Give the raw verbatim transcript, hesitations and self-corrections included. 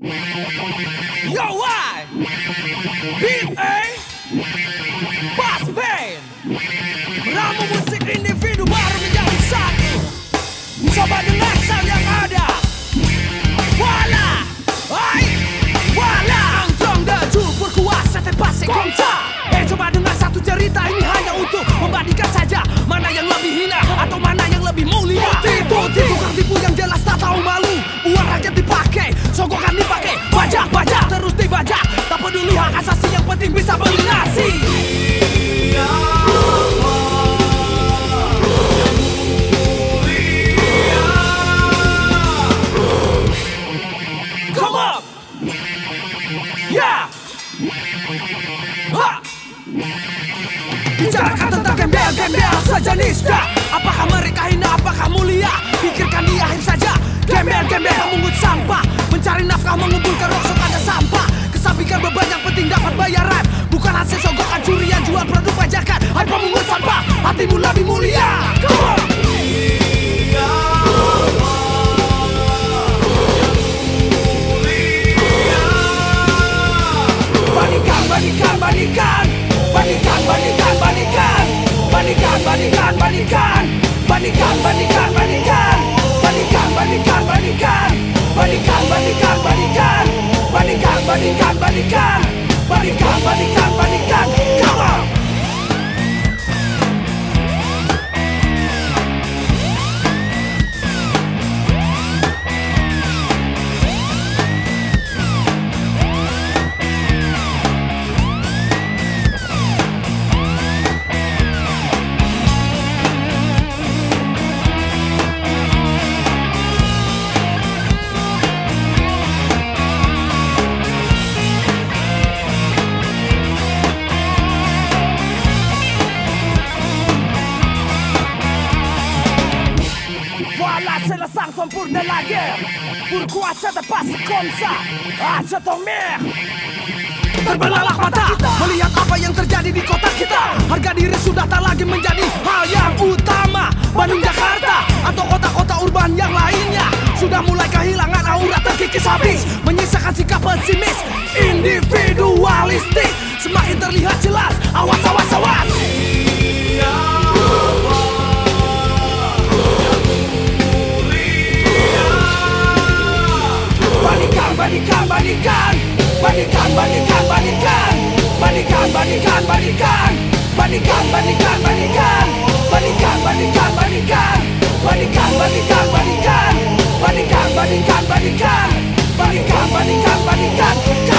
Yo, why? Beat A, Bass Band, meramu musik individu baru menjadi satu. Coba dengar sound yang ada. Wala, ay, wala. Angklong deju berkuasa terpasik kongsa. Eh coba dengar satu cerita ini hanya untuk membandingkan saja mana yang lebih hina atau mana yang lebih mulia. Tipu, tipu, tukang tipu yang jelas tak tahu malu. Uang rakyat dipakai, sogokan dipakai, bajak, bajak, terus dibajak. Tak peduli hak asasi, yang penting bisa beli nasi. Come up, yeah, ha. Bicarakan tentang gembel-gembel sejenis dah. Apakah mereka hina, apakah mulia? Pikirkan di akhir saja. Gembel-gembel memungut sampah, mencari nafkah, mengumpulkan rosok ada sampah. Kesampingkan beban, yang penting dapat bayaran. Bukan hasil sogokan, curian, jual produk pajakan. Hai pemungut sampah, hatimu lebih mulia. Come on. Bandingkan, bandingkan, bandingkan. Bandingkan, bandingkan, bandingkan. Bandingkan, bandingkan, bandingkan. Bandingkan, bandingkan, bandingkan. Bandingkan, bandingkan, bandingkan. Bandingkan, bandingkan, bandingkan. Bandingkan, bandingkan, bandingkan. Bandingkan, bandingkan, bandingkan. Come on. C'est le sang pour de la guerre. Pourquoi ça te passe comme ça? Ah, je t'emmerde. Terbelalak mata melihat apa yang terjadi di kota kita. Harga diri sudah tak lagi menjadi hal yang utama. Bandung, Jakarta, atau kota-kota urban yang lainnya sudah mulai kehilangan aura, terkikis habis, menyisakan sikap pesimis, individualistik semakin terlihat jelas. Awas, awas, awas. Bandingkan, bandingkan, bandingkan. Bandingkan, bandingkan, bandingkan. Bandingkan, bandingkan, bandingkan. Bandingkan, bandingkan, bandingkan. Bandingkan, bandingkan, bandingkan. Bandingkan, bandingkan, bandingkan. Bandingkan, bandingkan, bandingkan. Bandingkan, bandingkan, bandingkan.